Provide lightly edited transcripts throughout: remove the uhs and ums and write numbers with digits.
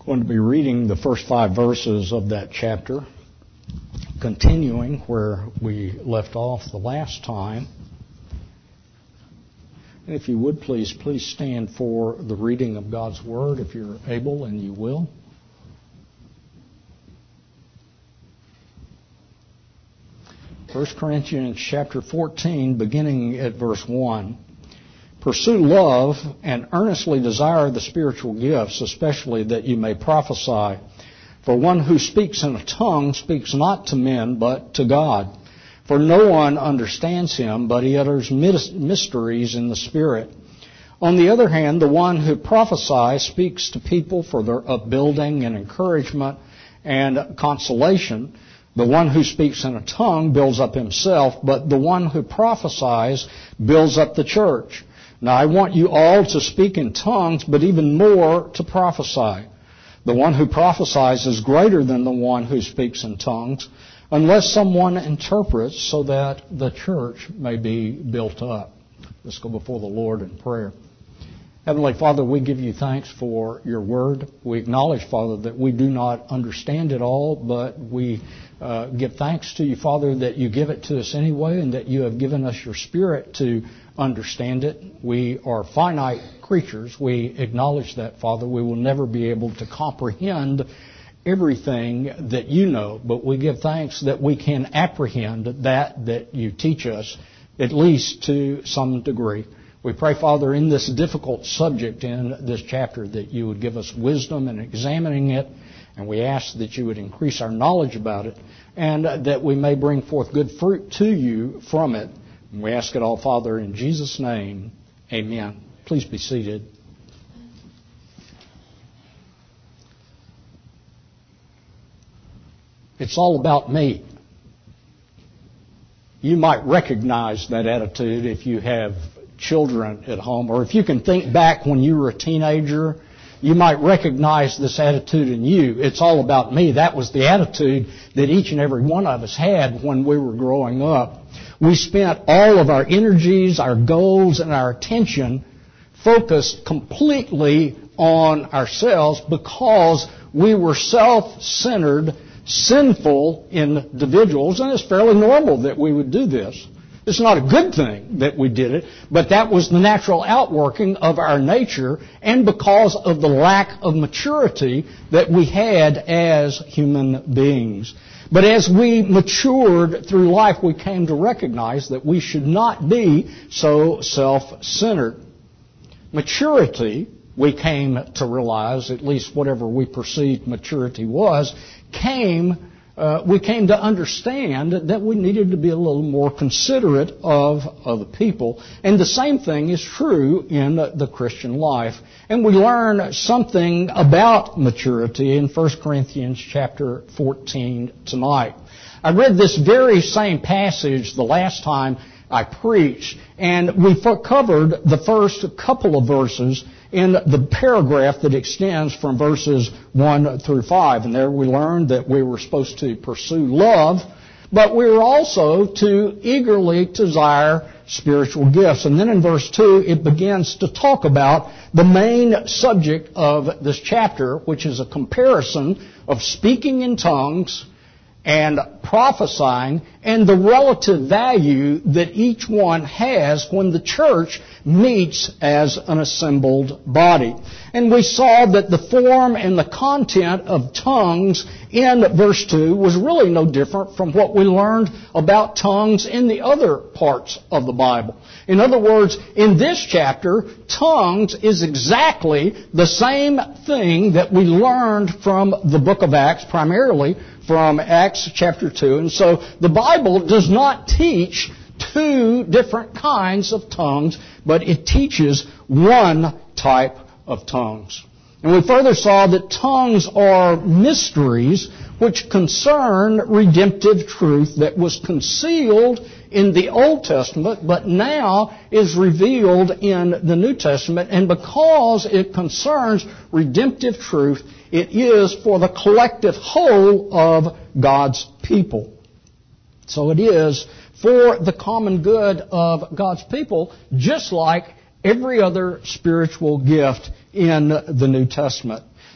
Going to be reading the first 5 verses of that chapter, continuing where we left off the last time. And if you would please stand for the reading of God's Word if you're able and you will. 1 Corinthians chapter 14, beginning at verse 1. Pursue love and earnestly desire the spiritual gifts, especially that you may prophesy. For one who speaks in a tongue speaks not to men, but to God. For no one understands him, but he utters mysteries in the Spirit. On the other hand, the one who prophesies speaks to people for their upbuilding and encouragement and consolation. The one who speaks in a tongue builds up himself, but the one who prophesies builds up the church. Now I want you all to speak in tongues, but even more to prophesy. The one who prophesies is greater than the one who speaks in tongues, unless someone interprets, so that the church may be built up. Let's go before the Lord in prayer. Heavenly Father, we give you thanks for your word. We acknowledge, Father, that we do not understand it all, but we give thanks to you, Father, that you give it to us anyway and that you have given us your Spirit to understand it. We are finite creatures. We acknowledge that, Father. We will never be able to comprehend everything that you know, but we give thanks that we can apprehend that you teach us, at least to some degree. We pray, Father, in this difficult subject in this chapter that you would give us wisdom in examining it, and we ask that you would increase our knowledge about it, and that we may bring forth good fruit to you from it. And we ask it all, Father, in Jesus' name. Amen. Please be seated. It's all about me. You might recognize that attitude if you have children at home, or if you can think back when you were a teenager, you might recognize this attitude in you. It's all about me. That was the attitude that each and every one of us had when we were growing up. We spent all of our energies, our goals, and our attention focused completely on ourselves because we were self-centered, sinful individuals, and it's fairly normal that we would do this. It's not a good thing that we did it, but that was the natural outworking of our nature and because of the lack of maturity that we had as human beings. But as we matured through life, we came to recognize that we should not be so self-centered. Maturity, we came to realize, at least whatever we perceived maturity was, we came to understand that we needed to be a little more considerate of other people. And the same thing is true in the Christian life. And we learn something about maturity in 1 Corinthians chapter 14 tonight. I read this very same passage the last time I preached, and we covered the first couple of verses in the paragraph that extends from verses 1 through 5. And there we learned that we were supposed to pursue love, but we were also to eagerly desire spiritual gifts. And then in verse 2, it begins to talk about the main subject of this chapter, which is a comparison of speaking in tongues and prophesying, and the relative value that each one has when the church meets as an assembled body. And we saw that the form and the content of tongues in verse 2 was really no different from what we learned about tongues in the other parts of the Bible. In other words, in this chapter, tongues is exactly the same thing that we learned from the book of Acts, primarily from Acts chapter 2. And so the Bible does not teach two different kinds of tongues, but it teaches one type of tongues. And we further saw that tongues are mysteries which concern redemptive truth that was concealed in the Old Testament, but now is revealed in the New Testament. And because it concerns redemptive truth, it is for the collective whole of God's people. So it is for the common good of God's people, just like every other spiritual gift in the New Testament.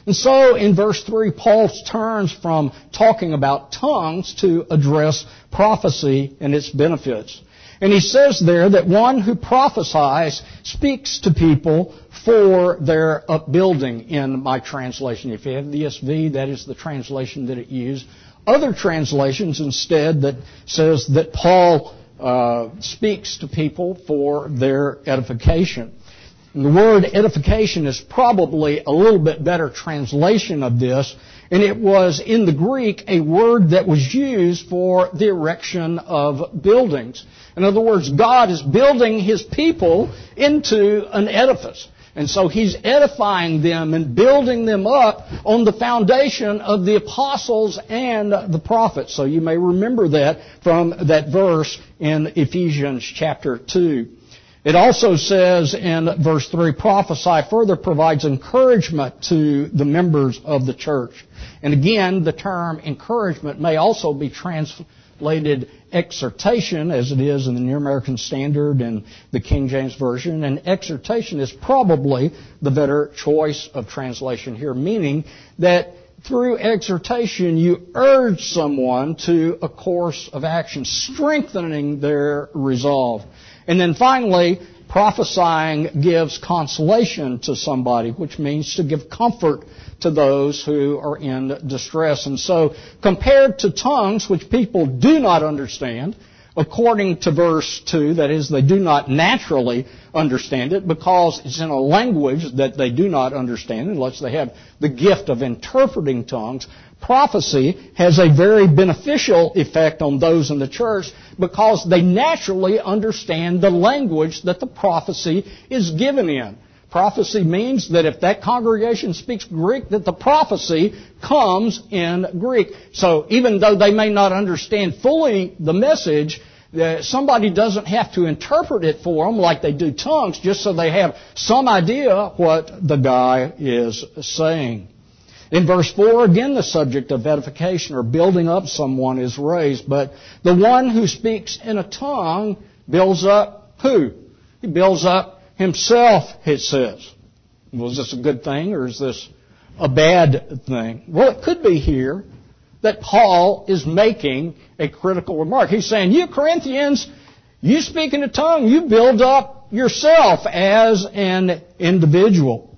And so in verse 3, Paul turns from talking about tongues to address prophecy and its benefits. And he says there that one who prophesies speaks to people for their upbuilding in my translation. If you have the ESV, that is the translation that it used. Other translations instead that says that Paul speaks to people for their edification. And the word edification is probably a little bit better translation of this, and it was in the Greek a word that was used for the erection of buildings. In other words, God is building His people into an edifice. And so He's edifying them and building them up on the foundation of the apostles and the prophets. So you may remember that from that verse in Ephesians chapter 2. It also says in verse 3, prophesy further provides encouragement to the members of the church. And again, the term encouragement may also be translated exhortation, as it is in the New American Standard and the King James Version. And exhortation is probably the better choice of translation here, meaning that through exhortation you urge someone to a course of action, strengthening their resolve. And then finally, prophesying gives consolation to somebody, which means to give comfort to those who are in distress. And so, compared to tongues, which people do not understand, according to verse 2, that is, they do not naturally understand it because it's in a language that they do not understand unless they have the gift of interpreting tongues. Prophecy has a very beneficial effect on those in the church because they naturally understand the language that the prophecy is given in. Prophecy means that if that congregation speaks Greek, that the prophecy comes in Greek. So even though they may not understand fully the message, somebody doesn't have to interpret it for them like they do tongues, just so they have some idea what the guy is saying. In verse 4, again, the subject of edification or building up someone is raised. But the one who speaks in a tongue builds up who? He builds up himself, it says. Well, is this a good thing or is this a bad thing? Well, it could be here that Paul is making a critical remark. He's saying, you Corinthians, you speak in a tongue, you build up yourself as an individual.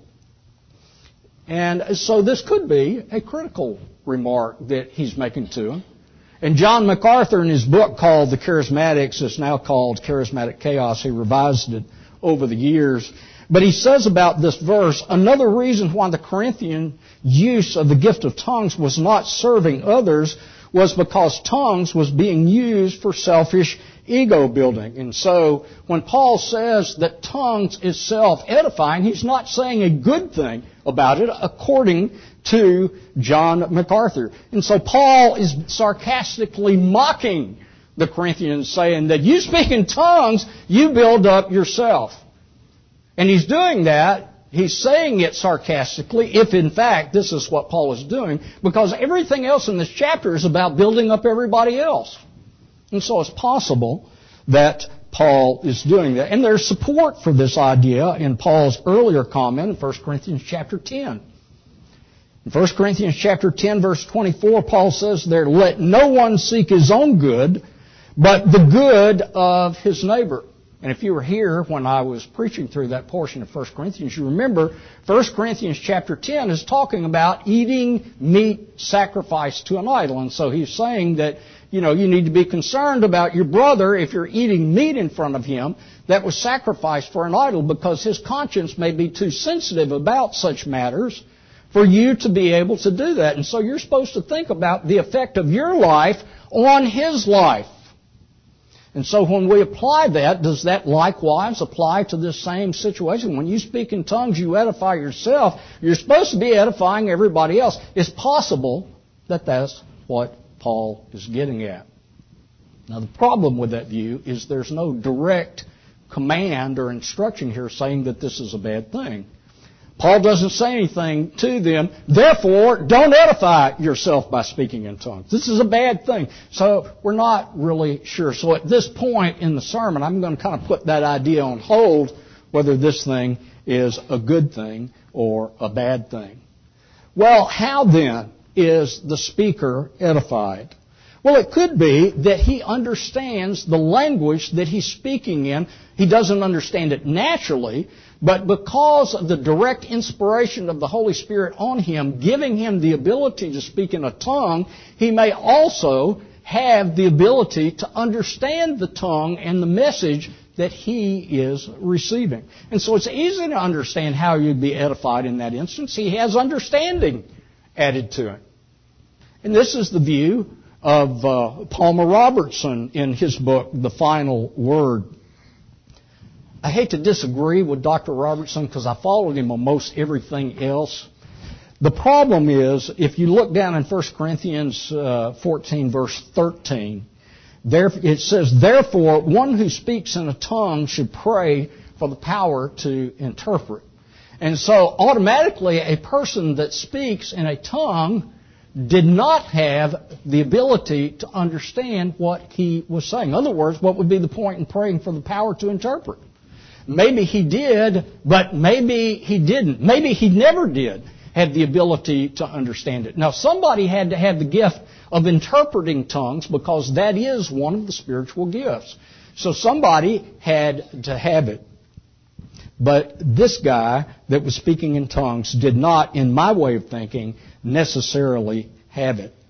And so this could be a critical remark that he's making to him. And John MacArthur, in his book called The Charismatics, is now called Charismatic Chaos. He revised it over the years. But he says about this verse, another reason why the Corinthian use of the gift of tongues was not serving others was because tongues was being used for selfish ego building. And so when Paul says that tongues is self-edifying, he's not saying a good thing about it according to John MacArthur. And so Paul is sarcastically mocking the Corinthians, saying that you speak in tongues, you build up yourself. And he's doing that. He's saying it sarcastically, if in fact this is what Paul is doing, because everything else in this chapter is about building up everybody else. And so it's possible that Paul is doing that. And there's support for this idea in Paul's earlier comment in 1 Corinthians chapter 10. In 1 Corinthians chapter 10, verse 24, Paul says there, let no one seek his own good, but the good of his neighbor. And if you were here when I was preaching through that portion of 1 Corinthians, you remember 1 Corinthians chapter 10 is talking about eating meat sacrificed to an idol. And so he's saying that, you need to be concerned about your brother if you're eating meat in front of him that was sacrificed for an idol, because his conscience may be too sensitive about such matters for you to be able to do that. And so you're supposed to think about the effect of your life on his life. And so when we apply that, does that likewise apply to this same situation? When you speak in tongues, you edify yourself. You're supposed to be edifying everybody else. It's possible that that's what Paul is getting at. Now, the problem with that view is there's no direct command or instruction here saying that this is a bad thing. Paul doesn't say anything to them, therefore, don't edify yourself by speaking in tongues. This is a bad thing. So we're not really sure. So at this point in the sermon, I'm going to kind of put that idea on hold, whether this thing is a good thing or a bad thing. Well, how then is the speaker edified? Well, it could be that he understands the language that he's speaking in. He doesn't understand it naturally, but because of the direct inspiration of the Holy Spirit on him, giving him the ability to speak in a tongue, he may also have the ability to understand the tongue and the message that he is receiving. And so it's easy to understand how you'd be edified in that instance. He has understanding added to him. And this is the view of Palmer Robertson in his book, The Final Word. I hate to disagree with Dr. Robertson because I followed him on most everything else. The problem is, if you look down in 1 Corinthians 14, verse 13, there it says, "Therefore, one who speaks in a tongue should pray for the power to interpret." And so, automatically, a person that speaks in a tongue did not have the ability to understand what he was saying. In other words, what would be the point in praying for the power to interpret? Maybe he did, but maybe he didn't. Maybe he never did have the ability to understand it. Now, somebody had to have the gift of interpreting tongues because that is one of the spiritual gifts. So somebody had to have it. But this guy that was speaking in tongues did not, in my way of thinking, necessarily have it.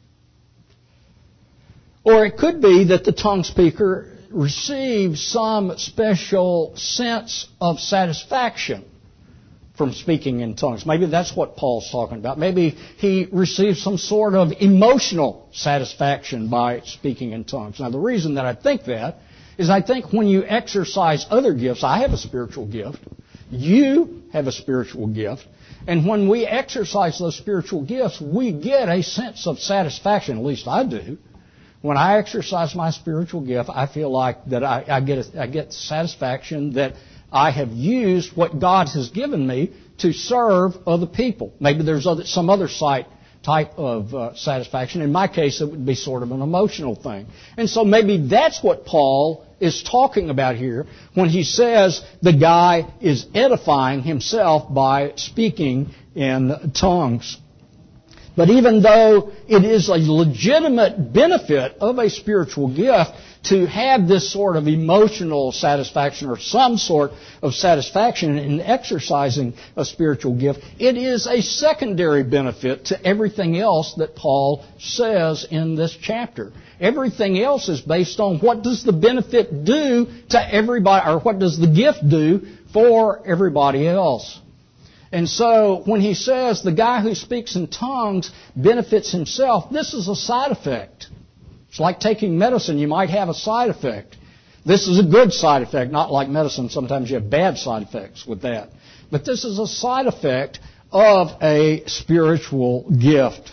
Or it could be that the tongue speaker receives some special sense of satisfaction from speaking in tongues. Maybe that's what Paul's talking about. Maybe he receives some sort of emotional satisfaction by speaking in tongues. Now, the reason that I think that is I think when you exercise other gifts, I have a spiritual gift, you have a spiritual gift, and when we exercise those spiritual gifts, we get a sense of satisfaction, at least I do. When I exercise my spiritual gift, I feel like that I get satisfaction that I have used what God has given me to serve other people. Maybe there's some other type of satisfaction. In my case, it would be sort of an emotional thing. And so maybe that's what Paul is talking about here when he says the guy is edifying himself by speaking in tongues. But even though it is a legitimate benefit of a spiritual gift to have this sort of emotional satisfaction or some sort of satisfaction in exercising a spiritual gift, it is a secondary benefit to everything else that Paul says in this chapter. Everything else is based on what does the benefit do to everybody, or what does the gift do for everybody else. And so when he says the guy who speaks in tongues benefits himself, this is a side effect. It's like taking medicine. You might have a side effect. This is a good side effect, not like medicine. Sometimes you have bad side effects with that. But this is a side effect of a spiritual gift.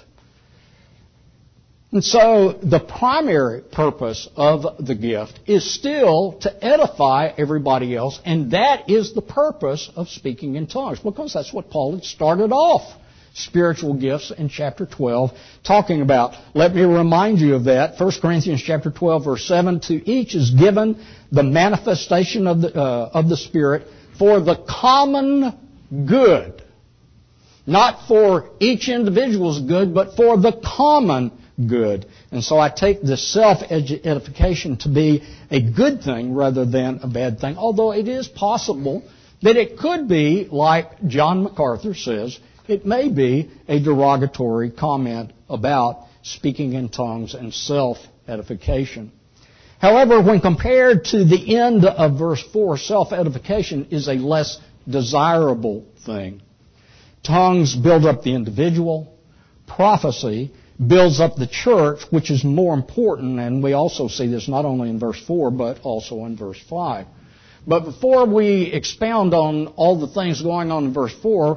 And so the primary purpose of the gift is still to edify everybody else, and that is the purpose of speaking in tongues, because that's what Paul had started off spiritual gifts in chapter 12 talking about. Let me remind you of that. 1 Corinthians chapter 12, verse 7, to each is given the manifestation of the Spirit for the common good. Not for each individual's good, but for the common good. And so I take the self-edification to be a good thing rather than a bad thing, although it is possible that it could be, like John MacArthur says, it may be a derogatory comment about speaking in tongues and self-edification. However, when compared to the end of verse 4, self-edification is a less desirable thing. Tongues build up the individual. Prophecy builds up the church, which is more important, and we also see this not only in verse 4, but also in verse 5. But before we expound on all the things going on in verse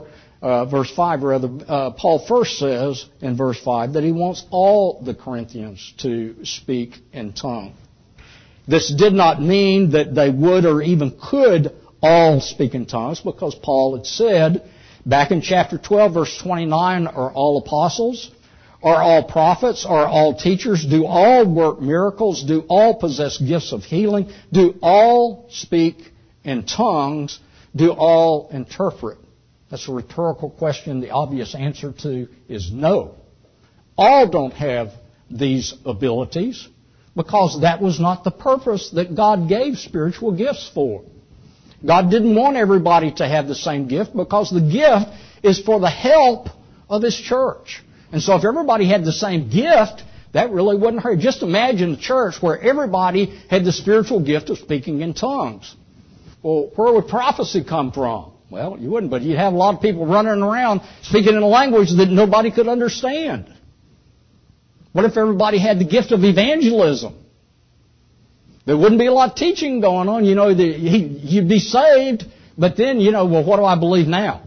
5, Paul first says in verse 5 that he wants all the Corinthians to speak in tongues. This did not mean that they would or even could all speak in tongues, because Paul had said back in chapter 12, verse 29, are all apostles? Are all prophets? Are all teachers? Do all work miracles? Do all possess gifts of healing? Do all speak in tongues? Do all interpret? That's a rhetorical question. The obvious answer to is no. All don't have these abilities because that was not the purpose that God gave spiritual gifts for. God didn't want everybody to have the same gift because the gift is for the help of His church. And so if everybody had the same gift, that really wouldn't hurt. Just imagine a church where everybody had the spiritual gift of speaking in tongues. Well, where would prophecy come from? Well, you wouldn't, but you'd have a lot of people running around speaking in a language that nobody could understand. What if everybody had the gift of evangelism? There wouldn't be a lot of teaching going on. You'd be saved, but then, well, what do I believe now?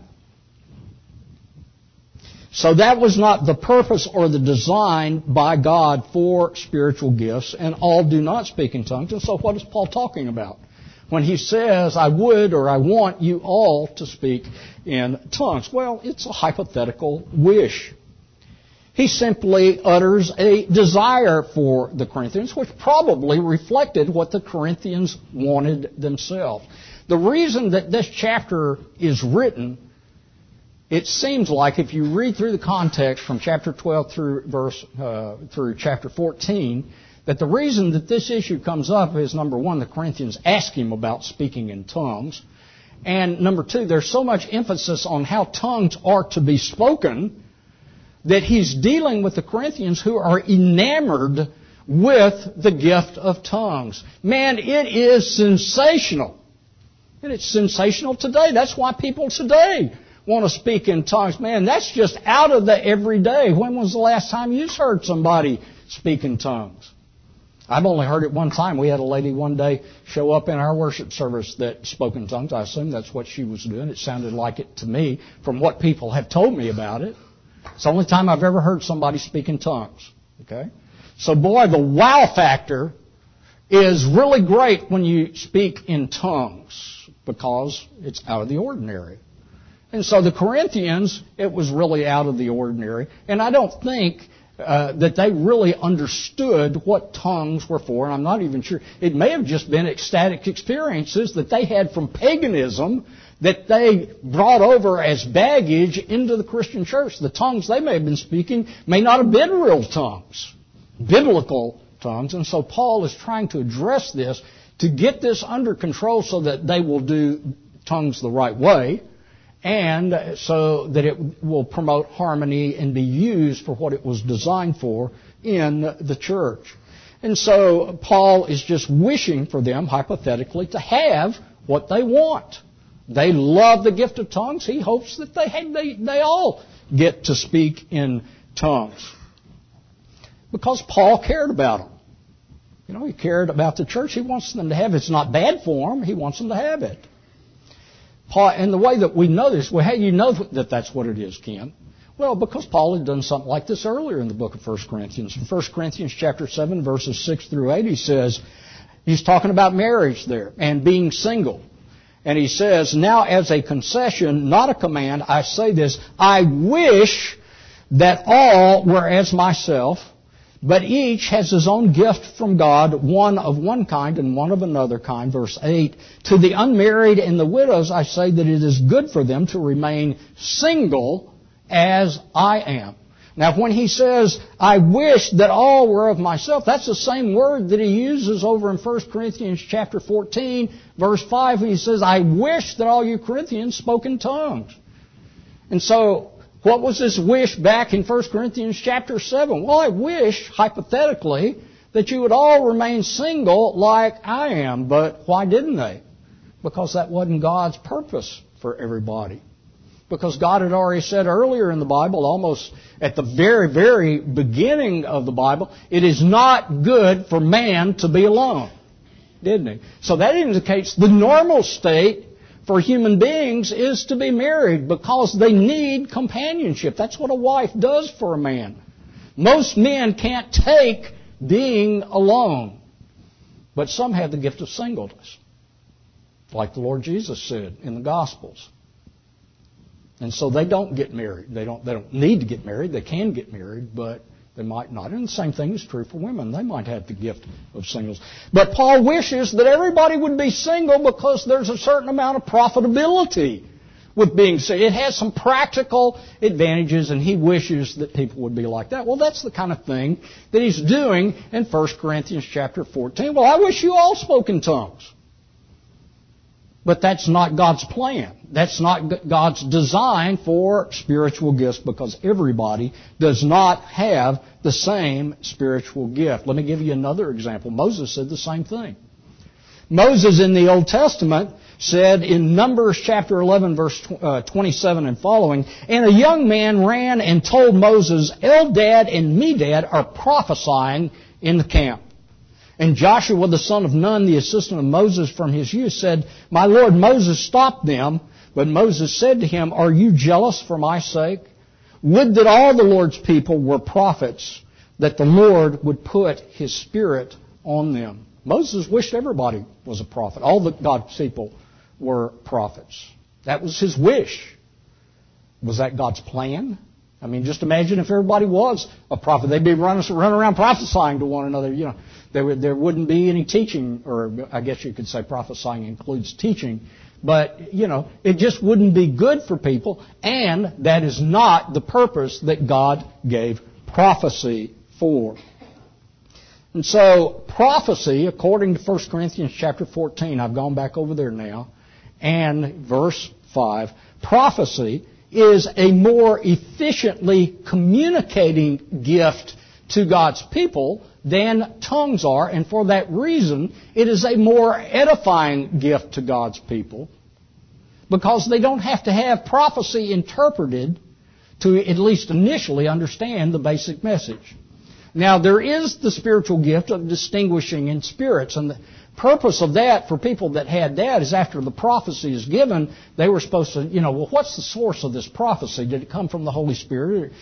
So that was not the purpose or the design by God for spiritual gifts, and all do not speak in tongues. And so what is Paul talking about when he says, I would or I want you all to speak in tongues? Well, it's a hypothetical wish. He simply utters a desire for the Corinthians, which probably reflected what the Corinthians wanted themselves. The reason that this chapter is written, it seems like if you read through the context from chapter 12 through chapter 14, that the reason that this issue comes up is, number one, the Corinthians ask him about speaking in tongues. And number two, there's so much emphasis on how tongues are to be spoken that he's dealing with the Corinthians who are enamored with the gift of tongues. Man, it is sensational. And it's sensational today. That's why people today want to speak in tongues. Man, that's just out of the everyday. When was the last time you heard somebody speak in tongues? I've only heard it one time. We had a lady one day show up in our worship service that spoke in tongues. I assume that's what she was doing. It sounded like it to me from what people have told me about it. It's the only time I've ever heard somebody speak in tongues. Okay? So boy, the wow factor is really great when you speak in tongues because it's out of the ordinary. And so the Corinthians, it was really out of the ordinary. And I don't think that they really understood what tongues were for. And I'm not even sure. It may have just been ecstatic experiences that they had from paganism that they brought over as baggage into the Christian church. The tongues they may have been speaking may not have been real tongues, biblical tongues. And so Paul is trying to address this to get this under control so that they will do tongues the right way and so that it will promote harmony and be used for what it was designed for in the church. And so Paul is just wishing for them, hypothetically, to have what they want. They love the gift of tongues. He hopes that they all get to speak in tongues. Because Paul cared about them. He cared about the church. He wants them to have it. It's not bad for them. He wants them to have it. Paul, and the way that we know this, well, how do you know that that's what it is, Ken? Well, because Paul had done something like this earlier in the book of 1 Corinthians. In 1 Corinthians chapter 7, verses 6 through 8, he says, he's talking about marriage there and being single. And he says, now as a concession, not a command, I say this, I wish that all were as myself, but each has his own gift from God, one of one kind and one of another kind. Verse 8, to the unmarried and the widows I say that it is good for them to remain single as I am. Now, when he says, I wish that all were of myself, that's the same word that he uses over in 1 Corinthians chapter 14, verse 5, when he says, I wish that all you Corinthians spoke in tongues. And so, what was this wish back in 1 Corinthians chapter 7? Well, I wish, hypothetically, that you would all remain single like I am. But why didn't they? Because that wasn't God's purpose for everybody. Because God had already said earlier in the Bible, almost at the very, very beginning of the Bible, it is not good for man to be alone. Didn't he? So that indicates the normal state for human beings is to be married because they need companionship. That's what a wife does for a man. Most men can't take being alone. But some have the gift of singleness. Like the Lord Jesus said in the Gospels. And so they don't get married. They don't need to get married. They can get married, but they might not. And the same thing is true for women. They might have the gift of singles. But Paul wishes that everybody would be single because there's a certain amount of profitability with being saved. It has some practical advantages, and he wishes that people would be like that. Well, that's the kind of thing that he's doing in 1 Corinthians chapter 14. Well, I wish you all spoke in tongues. But that's not God's plan. That's not God's design for spiritual gifts, because everybody does not have the same spiritual gift. Let me give you another example. Moses said the same thing. Moses in the Old Testament said in Numbers chapter 11, verse 27 and following, "And a young man ran and told Moses, Eldad and Medad are prophesying in the camp. And Joshua the son of Nun, the assistant of Moses from his youth, said, My Lord Moses, stop them. But Moses said to him, Are you jealous for my sake? Would that all the Lord's people were prophets, that the Lord would put His Spirit on them." Moses wished everybody was a prophet. All the God's people were prophets. That was his wish. Was that God's plan? I mean, just imagine if everybody was a prophet. They'd be running around prophesying to one another. You know, there wouldn't be any teaching, or I guess you could say prophesying includes teaching. But, you know, it just wouldn't be good for people, and that is not the purpose that God gave prophecy for. And so, prophecy, according to 1 Corinthians chapter 14, I've gone back over there now, and verse 5, prophecy is a more efficiently communicating gift to God's people than tongues are, and for that reason, it is a more edifying gift to God's people, because they don't have to have prophecy interpreted to at least initially understand the basic message. Now, there is the spiritual gift of distinguishing in spirits, and the purpose of that for people that had that is after the prophecy is given, they were supposed to, well, what's the source of this prophecy? Did it come from the Holy Spirit?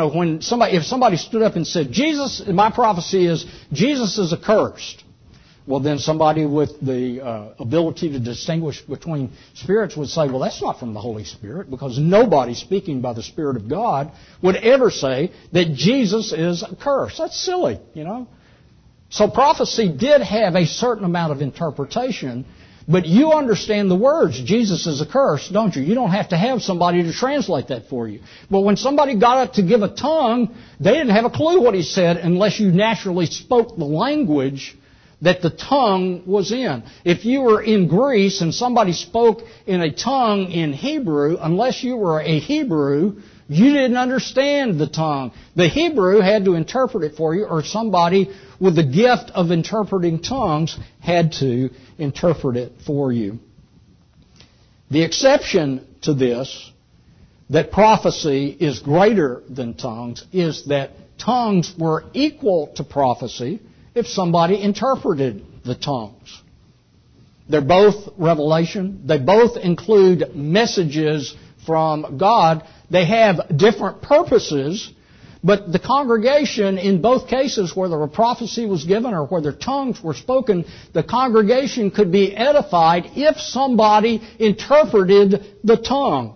If somebody stood up and said, my prophecy is Jesus is accursed, well, then somebody with the ability to distinguish between spirits would say, well, that's not from the Holy Spirit, because nobody speaking by the Spirit of God would ever say that Jesus is accursed. That's silly, So prophecy did have a certain amount of interpretation, but you understand the words, Jesus is accursed, don't you? You don't have to have somebody to translate that for you. But when somebody got up to give a tongue, they didn't have a clue what he said unless you naturally spoke the language that the tongue was in. If you were in Greece and somebody spoke in a tongue in Hebrew, unless you were a Hebrew, you didn't understand the tongue. The Hebrew had to interpret it for you, or somebody with the gift of interpreting tongues had to interpret it for you. The exception to this, that prophecy is greater than tongues, is that tongues were equal to prophecy if somebody interpreted the tongues. They're both revelation. They both include messages from God. They have different purposes, but the congregation, in both cases, whether a prophecy was given or whether tongues were spoken, the congregation could be edified if somebody interpreted the tongue.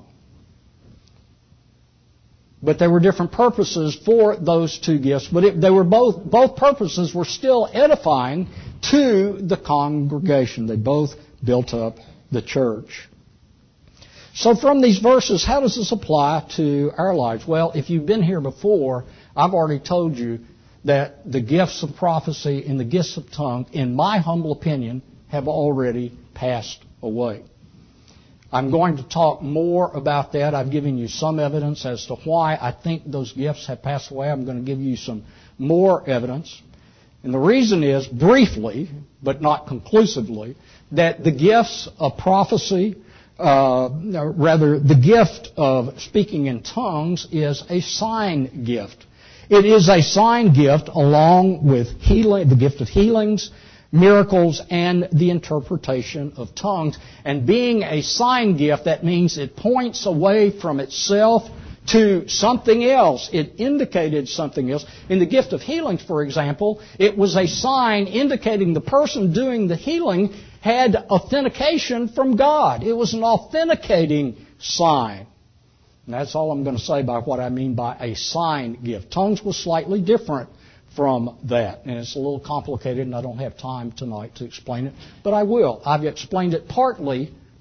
But there were different purposes for those two gifts, but they were both purposes were still edifying to the congregation. They both built up the church. So from these verses, how does this apply to our lives? Well, if you've been here before, I've already told you that the gifts of prophecy and the gifts of tongue, in my humble opinion, have already passed away. I'm going to talk more about that. I've given you some evidence as to why I think those gifts have passed away. I'm going to give you some more evidence. And the reason is, briefly, but not conclusively, that the gifts of prophecy, the gift of speaking in tongues is a sign gift. It is a sign gift along with healing, the gift of healings, miracles, and the interpretation of tongues. And being a sign gift, that means it points away from itself to something else. It indicated something else. In the gift of healings, for example, it was a sign indicating the person doing the healing had authentication from God. It was an authenticating sign. And that's all I'm going to say by what I mean by a sign gift. Tongues was slightly different from that. And it's a little complicated, and I don't have time tonight to explain it, but I will. I've explained it partly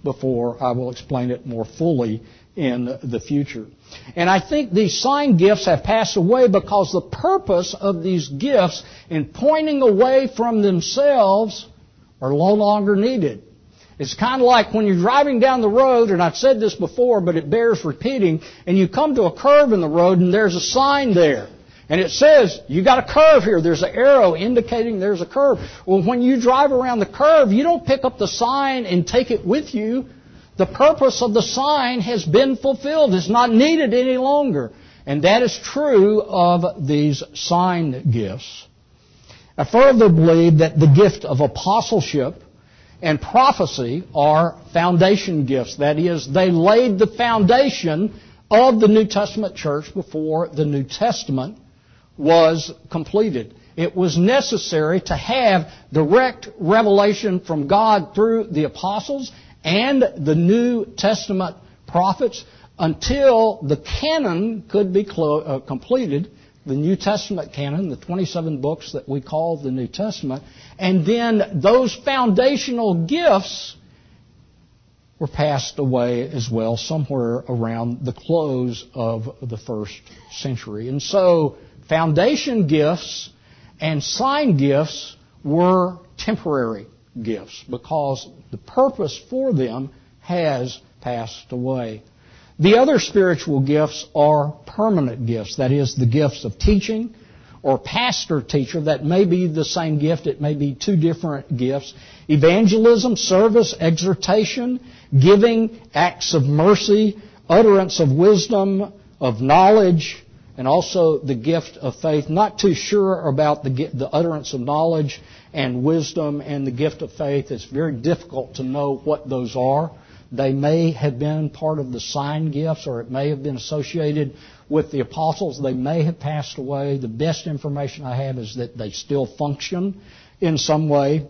before. I will explain it more fully in the future. And I think these sign gifts have passed away because the purpose of these gifts in pointing away from themselves are no longer needed. It's kind of like when you're driving down the road, and I've said this before, but it bears repeating, and you come to a curve in the road and there's a sign there. And it says, you got a curve here. There's an arrow indicating there's a curve. Well, when you drive around the curve, you don't pick up the sign and take it with you. The purpose of the sign has been fulfilled. It's not needed any longer. And that is true of these sign gifts. I further believe that the gift of apostleship and prophecy are foundation gifts. That is, they laid the foundation of the New Testament church before the New Testament was completed. It was necessary to have direct revelation from God through the apostles and the New Testament prophets until the canon could be completed, the New Testament canon, the 27 books that we call the New Testament. And then those foundational gifts were passed away as well somewhere around the close of the first century. And so foundation gifts and sign gifts were temporary gifts because the purpose for them has passed away. The other spiritual gifts are permanent gifts. That is, the gifts of teaching or pastor-teacher. That may be the same gift. It may be two different gifts. Evangelism, service, exhortation, giving, acts of mercy, utterance of wisdom, of knowledge, and also the gift of faith. Not too sure about the utterance of knowledge and wisdom and the gift of faith. It's very difficult to know what those are. They may have been part of the sign gifts, or it may have been associated with the apostles. They may have passed away. The best information I have is that they still function in some way.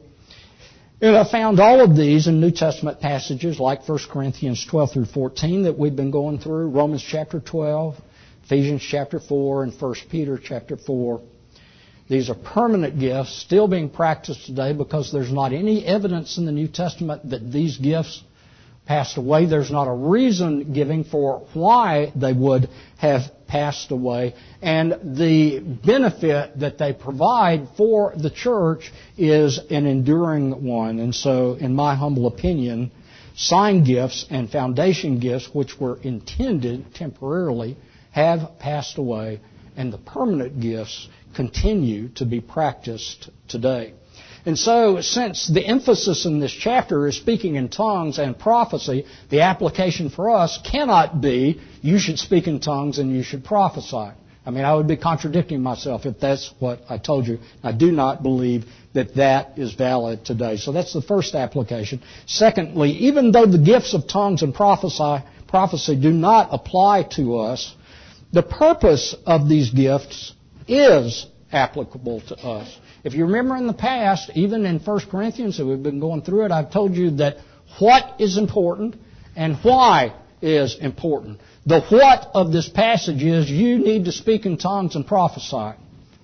And I found all of these in New Testament passages like 1 Corinthians 12 through 14 that we've been going through, Romans chapter 12, Ephesians chapter 4, and 1 Peter chapter 4. These are permanent gifts still being practiced today because there's not any evidence in the New Testament that these gifts passed away. There's not a reason given for why they would have passed away. And the benefit that they provide for the church is an enduring one. And so, in my humble opinion, sign gifts and foundation gifts, which were intended temporarily, have passed away, and the permanent gifts continue to be practiced today. And so, since the emphasis in this chapter is speaking in tongues and prophecy, the application for us cannot be, you should speak in tongues and you should prophesy. I mean, I would be contradicting myself if that's what I told you. I do not believe that that is valid today. So that's the first application. Secondly, even though the gifts of tongues and prophecy do not apply to us, the purpose of these gifts is applicable to us. If you remember in the past, even in 1 Corinthians, that we've been going through it, I've told you that what is important and why is important. The what of this passage is you need to speak in tongues and prophesy.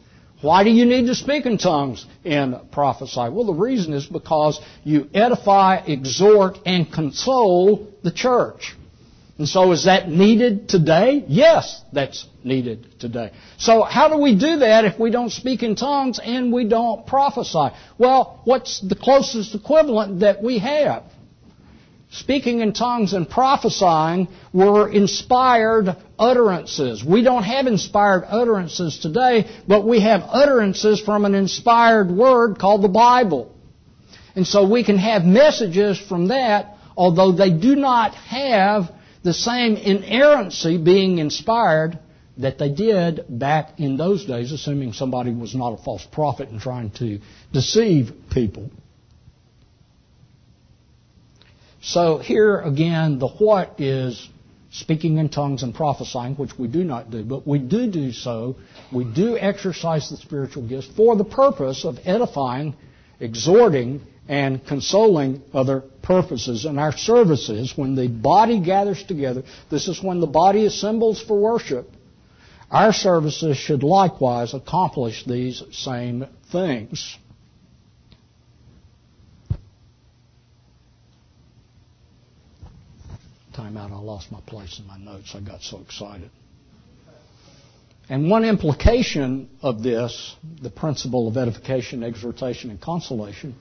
Why do you need to speak in tongues and prophesy? Well, the reason is because you edify, exhort, and console the church. And so is that needed today? Yes, that's needed today. So how do we do that if we don't speak in tongues and we don't prophesy? Well, what's the closest equivalent that we have? Speaking in tongues and prophesying were inspired utterances. We don't have inspired utterances today, but we have utterances from an inspired word called the Bible. And so we can have messages from that, although they do not have the same inerrancy being inspired that they did back in those days, assuming somebody was not a false prophet and trying to deceive people. So here again, the what is speaking in tongues and prophesying, which we do not do, but we do so. We do exercise the spiritual gifts for the purpose of edifying, exhorting, and consoling other purposes. In our services, when the body gathers together, this is when the body assembles for worship, our services should likewise accomplish these same things. time out. I lost my place in my notes. I got so excited. And one implication of this, the principle of edification, exhortation, and consolation,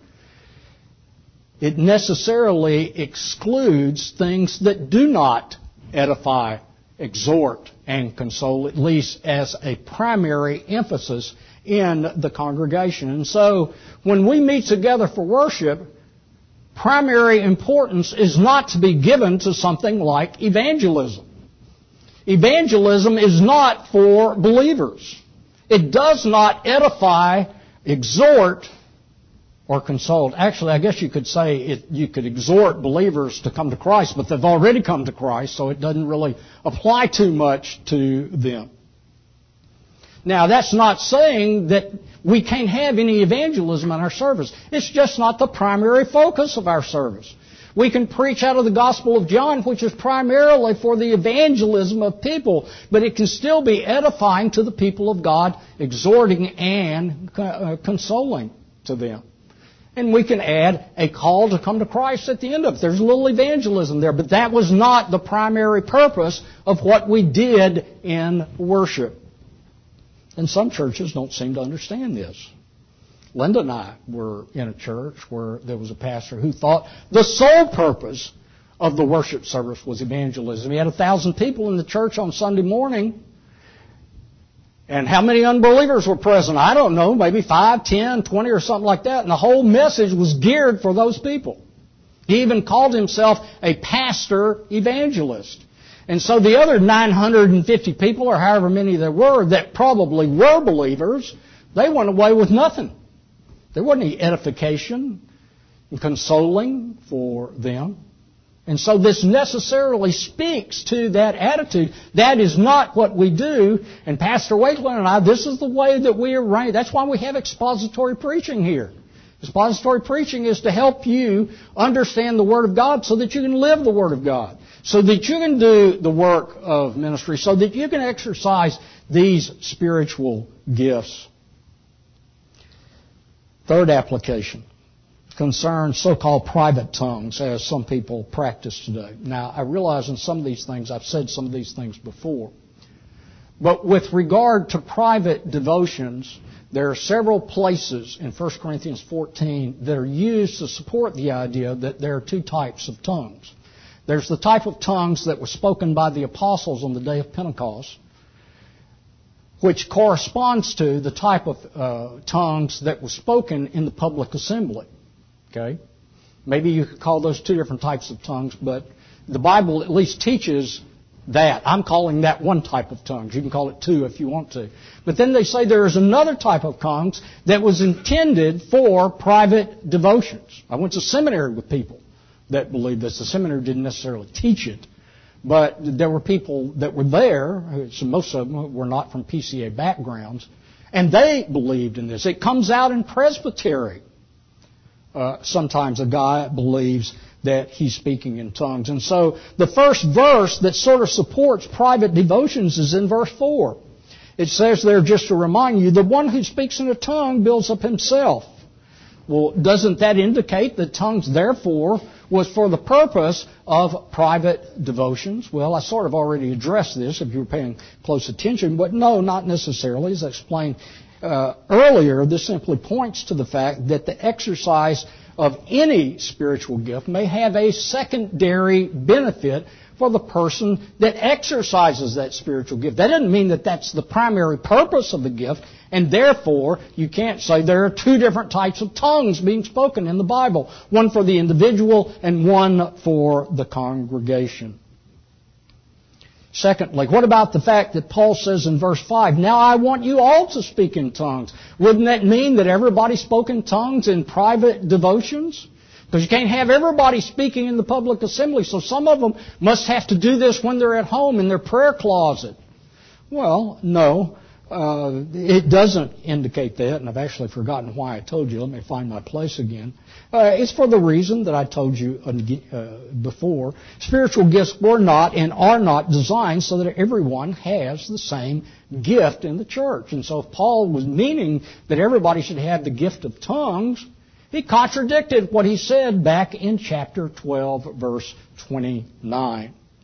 it necessarily excludes things that do not edify, exhort, and console, at least as a primary emphasis in the congregation. And so, when we meet together for worship, primary importance is not to be given to something like evangelism. Evangelism is not for believers. It does not edify, exhort, or console. Actually, I guess you could say you could exhort believers to come to Christ, but they've already come to Christ, so it doesn't really apply too much to them. Now, that's not saying that we can't have any evangelism in our service. It's just not the primary focus of our service. We can preach out of the Gospel of John, which is primarily for the evangelism of people, but it can still be edifying to the people of God, exhorting and consoling to them. And we can add a call to come to Christ at the end of it. There's a little evangelism there, but that was not the primary purpose of what we did in worship. And some churches don't seem to understand this. Linda and I were in a church where there was a pastor who thought the sole purpose of the worship service was evangelism. He had 1,000 people in the church on Sunday morning. And how many unbelievers were present? I don't know, maybe 5, 10, 20 or something like that. And the whole message was geared for those people. He even called himself a pastor evangelist. And so the other 950 people, or however many there were, that probably were believers, they went away with nothing. There wasn't any edification and consoling for them. And so this necessarily speaks to that attitude. That is not what we do. And Pastor Wakeland and I, this is the way that we arrange. That's why we have expository preaching here. Expository preaching is to help you understand the Word of God so that you can live the Word of God, so that you can do the work of ministry, so that you can exercise these spiritual gifts. Third application concerns so-called private tongues, as some people practice today. Now, I realize in some of these things, I've said some of these things before. But with regard to private devotions, there are several places in 1 Corinthians 14 that are used to support the idea that there are two types of tongues. There's the type of tongues that were spoken by the apostles on the day of Pentecost, which corresponds to the type of tongues that were spoken in the public assembly. Okay? Maybe you could call those two different types of tongues, but the Bible at least teaches that. I'm calling that one type of tongues. You can call it two if you want to. But then they say there is another type of tongues that was intended for private devotions. I went to seminary with people that believed this. The seminary didn't necessarily teach it, but there were people that were there, so most of them were not from PCA backgrounds, and they believed in this. It comes out in presbytery. Sometimes a guy believes that he's speaking in tongues. And so the first verse that sort of supports private devotions is in verse 4. It says there, just to remind you, the one who speaks in a tongue builds up himself. Well, doesn't that indicate that tongues, therefore, was for the purpose of private devotions? Well, I sort of already addressed this if you were paying close attention, but no, not necessarily. As I explained earlier, this simply points to the fact that the exercise of any spiritual gift may have a secondary benefit for the person that exercises that spiritual gift. That doesn't mean that that's the primary purpose of the gift, and therefore you can't say there are two different types of tongues being spoken in the Bible, one for the individual and one for the congregation. Secondly, what about the fact that Paul says in verse 5, now I want you all to speak in tongues? Wouldn't that mean that everybody spoke in tongues in private devotions? Because you can't have everybody speaking in the public assembly, so some of them must have to do this when they're at home in their prayer closet. Well, no, it doesn't indicate that, and I've actually forgotten why I told you. Let me find my place again. It's for the reason that I told you before. Spiritual gifts were not and are not designed so that everyone has the same gift in the church. And so if Paul was meaning that everybody should have the gift of tongues, he contradicted what he said back in chapter 12, verse 29.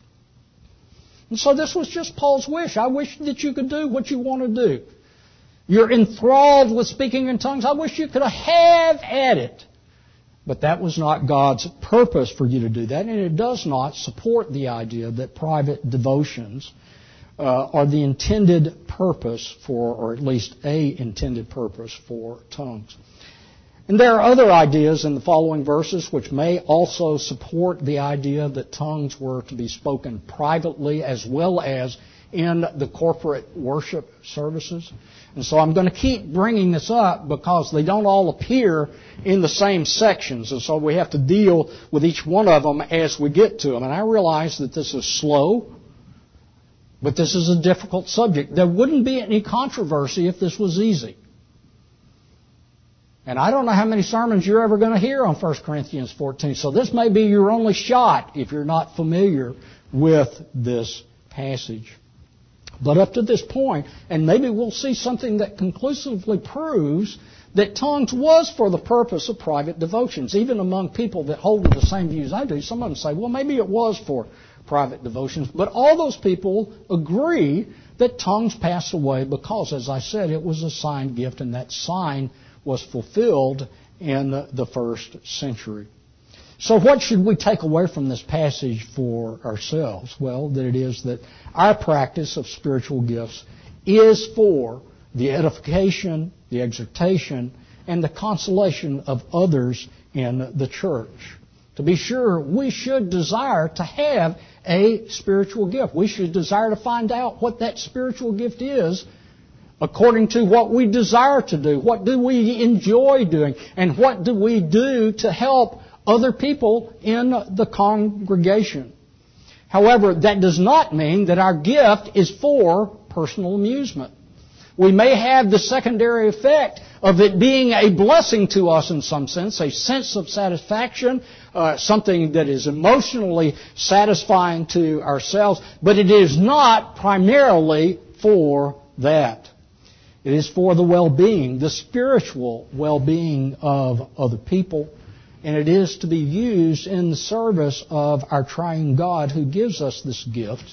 And so this was just Paul's wish. I wish that you could do what you want to do. You're enthralled with speaking in tongues. I wish you could have at it. But that was not God's purpose for you to do that, and it does not support the idea that private devotions are the intended purpose for, or at least a intended purpose for, tongues. And there are other ideas in the following verses which may also support the idea that tongues were to be spoken privately as well as in the corporate worship services. And so I'm going to keep bringing this up because they don't all appear in the same sections. And so we have to deal with each one of them as we get to them. And I realize that this is slow, but this is a difficult subject. There wouldn't be any controversy if this was easy. And I don't know how many sermons you're ever going to hear on 1 Corinthians 14. So this may be your only shot if you're not familiar with this passage. But up to this point, and maybe we'll see something that conclusively proves that tongues was for the purpose of private devotions. Even among people that hold to the same views I do, some of them say, well, maybe it was for private devotions. But all those people agree that tongues passed away because, as I said, it was a sign gift, and that sign was fulfilled in the first century. So what should we take away from this passage for ourselves? Well, that it is that our practice of spiritual gifts is for the edification, the exhortation, and the consolation of others in the church. To be sure, we should desire to have a spiritual gift. We should desire to find out what that spiritual gift is according to what we desire to do. What do we enjoy doing? And what do we do to help other people in the congregation? However, that does not mean that our gift is for personal amusement. We may have the secondary effect of it being a blessing to us in some sense, a sense of satisfaction, something that is emotionally satisfying to ourselves, but it is not primarily for that. It is for the well-being, the spiritual well-being of other people, and it is to be used in the service of our triune God who gives us this gift,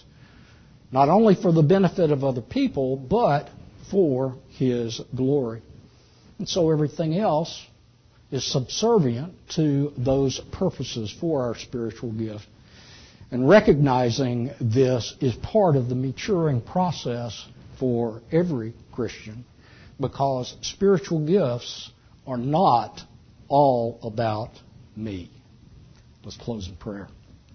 not only for the benefit of other people, but for His glory. And so everything else is subservient to those purposes for our spiritual gift. And recognizing this is part of the maturing process for every Christian, because spiritual gifts are not all about me. Let's close in prayer.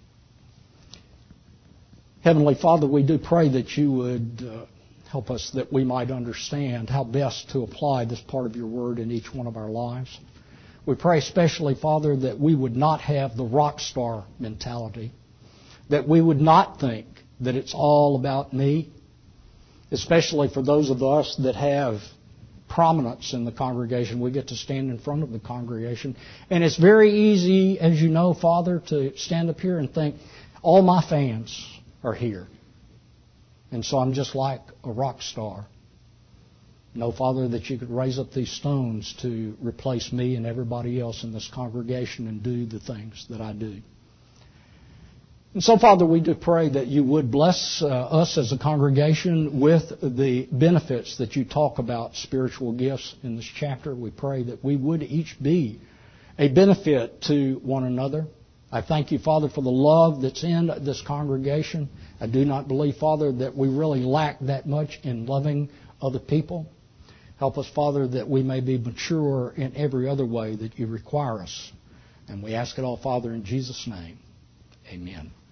Heavenly Father, we do pray that you would help us that we might understand how best to apply this part of your word in each one of our lives. We pray especially, Father, that we would not have the rock star mentality, that we would not think that it's all about me, especially for those of us that have prominence in the congregation. We get to stand in front of the congregation. And it's very easy, as you know, Father, to stand up here and think, all my fans are here. And so I'm just like a rock star. No, Father, that you could raise up these stones to replace me and everybody else in this congregation and do the things that I do. And so, Father, we do pray that you would bless us as a congregation with the benefits that you talk about spiritual gifts in this chapter. We pray that we would each be a benefit to one another. I thank you, Father, for the love that's in this congregation. I do not believe, Father, that we really lack that much in loving other people. Help us, Father, that we may be mature in every other way that you require us. And we ask it all, Father, in Jesus' name. Amen.